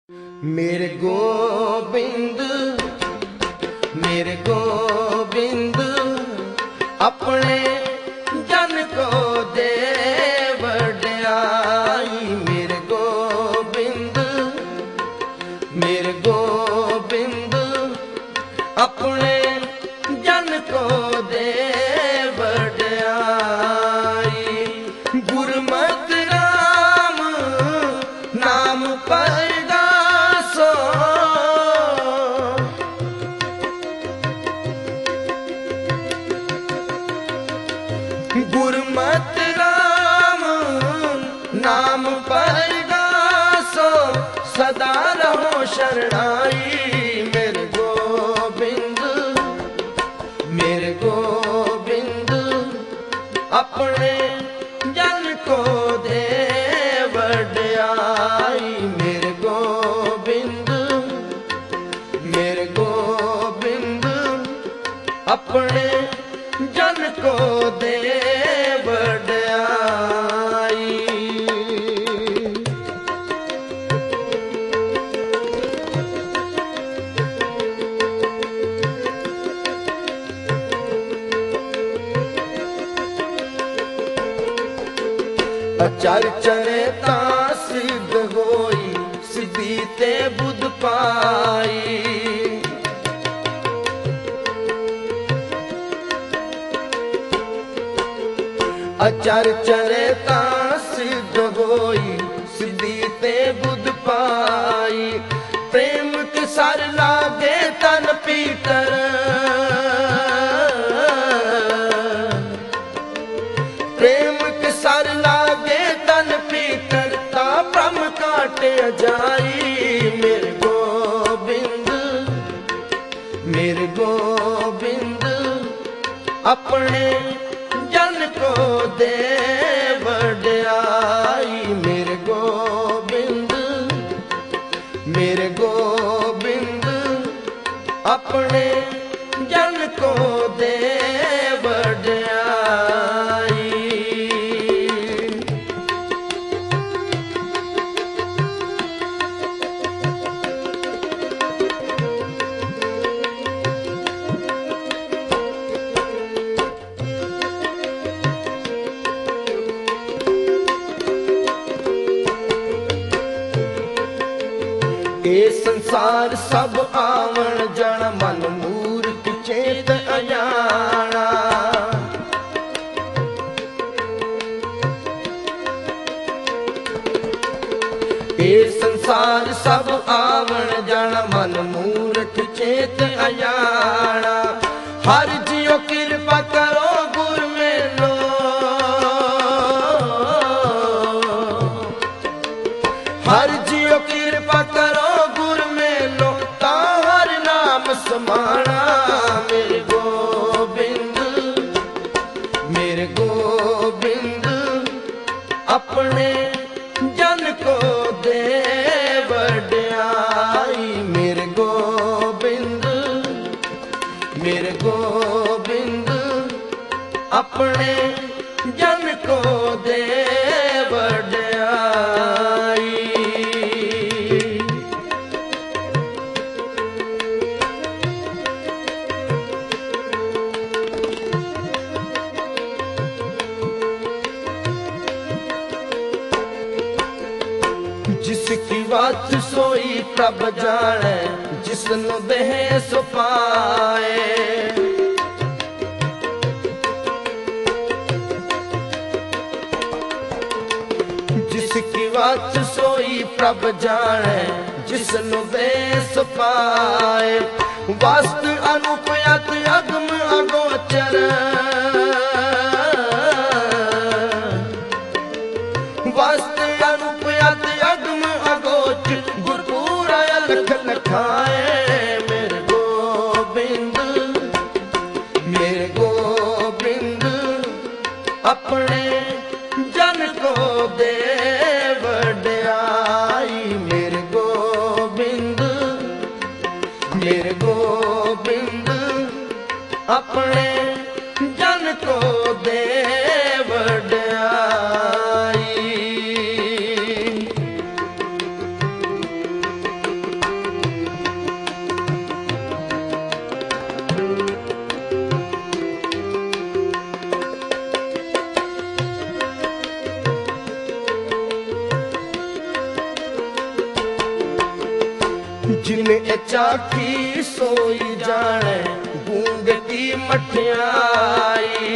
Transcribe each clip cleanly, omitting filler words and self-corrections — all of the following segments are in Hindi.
मेरे गोबिंद अपने जन को दे वड्याई। मेरे गोबिंद अपने जन को दे वड्याई। गुरमत राम नाम परगासो, गुरमत राम नाम परगासो, सदा रहो शरणाई। मेरे गोबिंद अपने जन को दे वड्याई। मेरे गोबिंद अपने जन को दे वड्याई। अचर चरे ता सिद्ध होई, सिद्धि ते बुध पाई। अचर चरे ता सिद्ध होई, सिद्धि ते बुध पाई। प्रेम के सर लागे तन पीतर, प्रेम के सर लागे तन पीतर, ता ब्रह्म काटे जाई। मेरे गोबिंद अपने जन को दे वड्याई। मेरे गोबिंद अपने जन को दे वड्याई। ए संसार सब आवण जन, मन मूर्ख चेत अजाना। ए संसार सब आवण जन, मन मूर्ख चेत अजाना। हर जियो कृपा करो गुर मेलो, हर जियो कृपा करो गुर मेलो, तार नाम समाना। मेरे गोबिंद अपने जन को दे वड्याई। मेरे गोबिंद अपने जन को दे वड्याई। जिसकी बात सोई प्रभ जाने, जिसनु देह सो पाए। जिसकी बात सोई प्रभ जाने, जिसनु देह सो पाए। वास्तु अनुपयत अगम अगोचर, वास्तु अनुपयत अगम अगोचर, गुरपुर अलख लखाए। मेरे गोबिंद अपने जन को दे वड्याई। मेरे गोबिंद अपने जन को दे वड्याई। जिन्हें चाखी सोई जाने गूंग की मठियाई।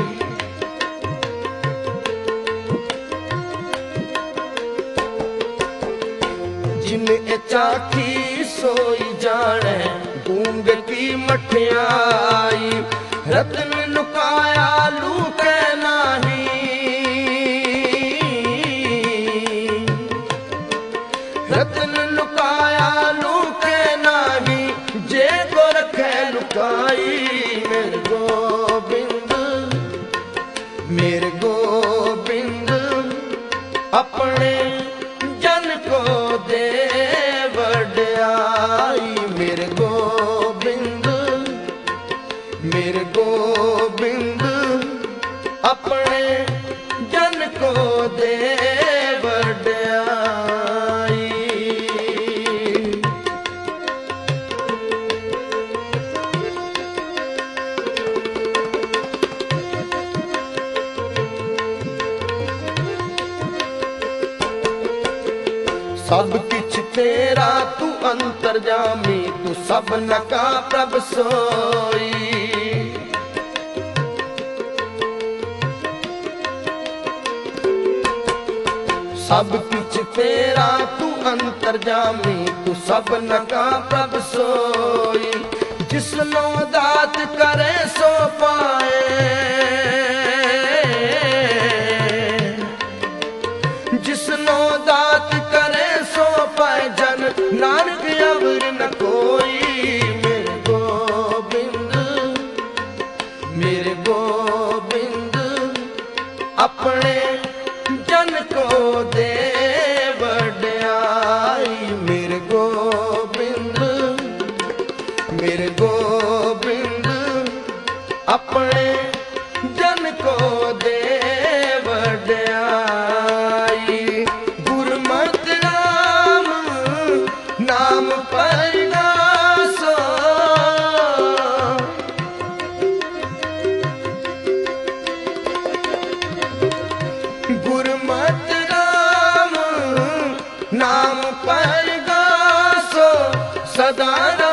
जिन्हें चाखी सोई जाने गूंग की मठियाई। रत्न लुकाया लूके नाही, रत्न लुकाया लूके नाही, जे को रखे लुकाई। मेरे गोबिंद, मेरे गोबिंद अपने जन को दे वड्याई। मेरे गोबिंद, मेरे गोबिंद अपने जन को दे वड्याई। सब किछ तेरा तू अंतर्जामी, तू सबन का प्रभ सोई। सब किछ तेरा तू अंतर्जामी, तू सबन का प्रभ सोई। जिसनो दात करे सो पाए, जिसनो दात करे सो पाए, जन नानक अवर न कोई। मेरे गोबिंद, मेरे गोबिंद अपने जन को दे वड्याई। मेरे गोबिंद, मेरे गोबिंद अपने जन को दे वड्याई। गुरमत राम नाम परगासो, गुरमत राम नाम परगासो, सदा